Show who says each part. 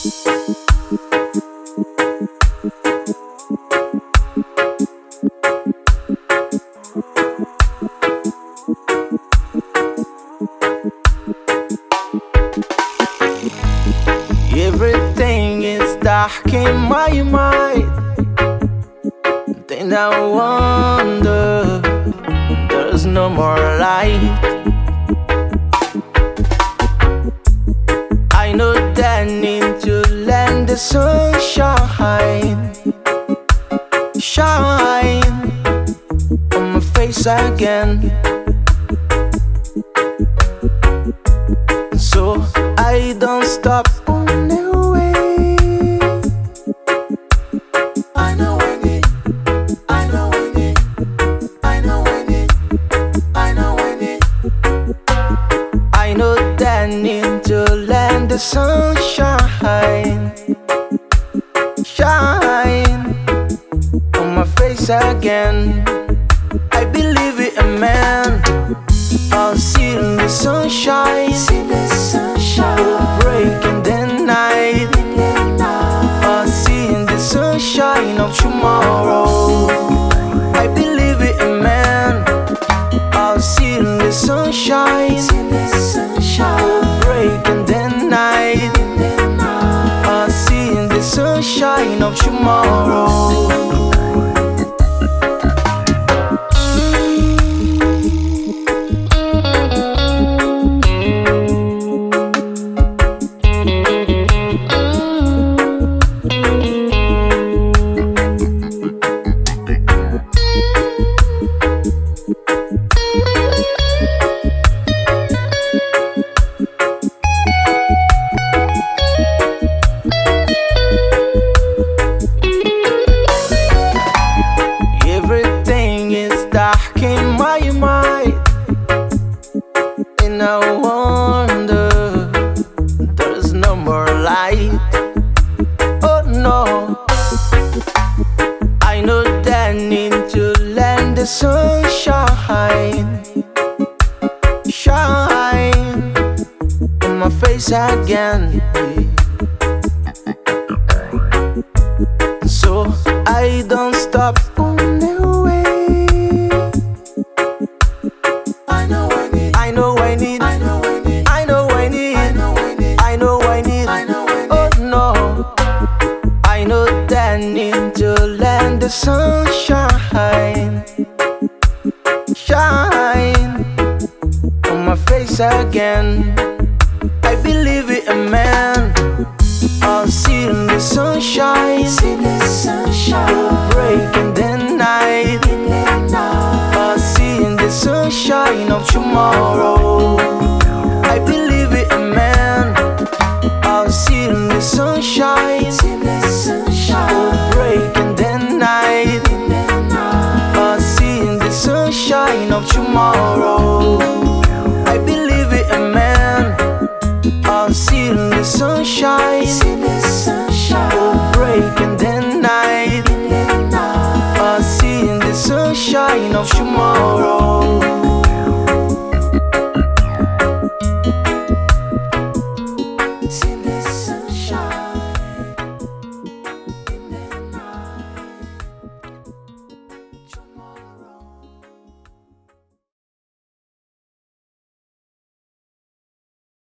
Speaker 1: Everything is dark in my mind. Then I wonder, there's no more light. I know that I need to let the sun shine, shine on my face again. So I don't stop on the way. I know I need, I know I need, I know I need, I know I need. I know that I need to let the sun shine, shine on my face again. I believe in man. I'll see the sunshine, breaking the night. I'll see the sunshine of tomorrow. I believe in man. I'll see the sunshine, breaking the night. I'll see the sunshine of tomorrow. In my mind, and I wonder, there's no more light. Oh no, I know that I need to let the sun shine, shine on my face again. So I don't stop on the way. I know I need, I know I need, I know I need, I know I need, I know I need. Oh no, I know that I need to let the sun shine, shine on my face again. I believe in man. I'll see the sunshine, breaking the night. I'll see the sunshine of tomorrow.